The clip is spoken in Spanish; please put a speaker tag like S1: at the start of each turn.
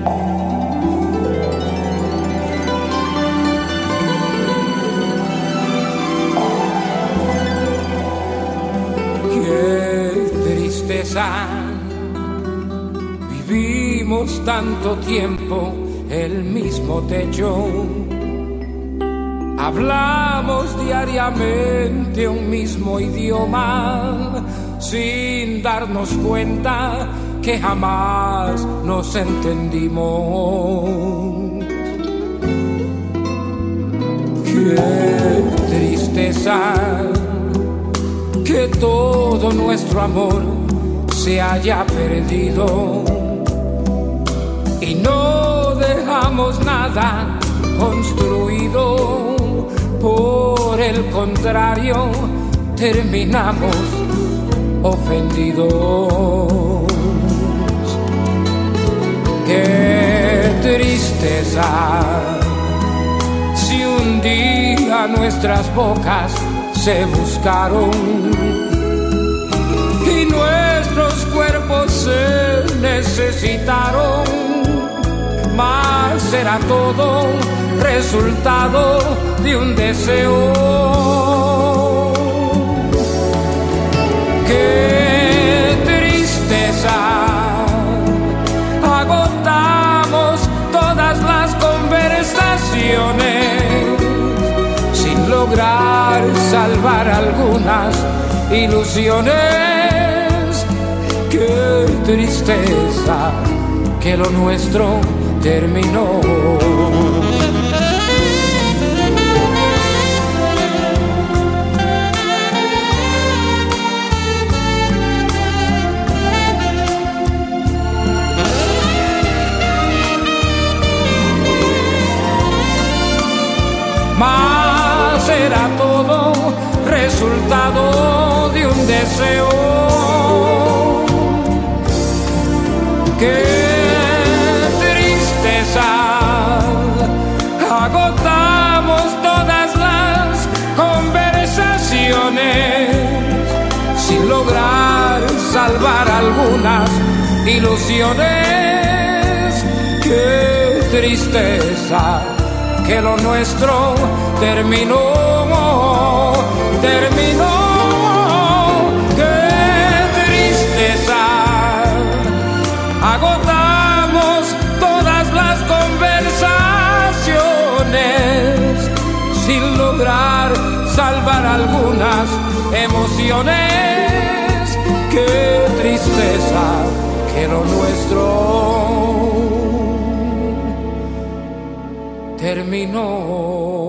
S1: Vivimos tanto tiempo el mismo techo, hablamos diariamente un mismo idioma, sin darnos cuenta que jamás nos entendimos. Qué tristeza que todo nuestro amor se haya perdido y no dejamos nada construido. Por el contrario, terminamos ofendidos. Qué tristeza si un día nuestras bocas se buscaron y nuestros cuerpos se necesitaron, mas será todo resultado de un deseo. Qué tristeza, agotamos todas las conversaciones sin lograr salvar algunas ilusiones. Qué tristeza que lo nuestro terminó. Mas era todo resultado de un deseo. Qué tristeza, agotamos todas las conversaciones sin lograr salvar algunas ilusiones. Qué tristeza que lo nuestro terminó, terminó. Qué tristeza, agotamos todas las conversaciones sin lograr salvar algunas emociones. Qué tristeza que lo nuestro terminó.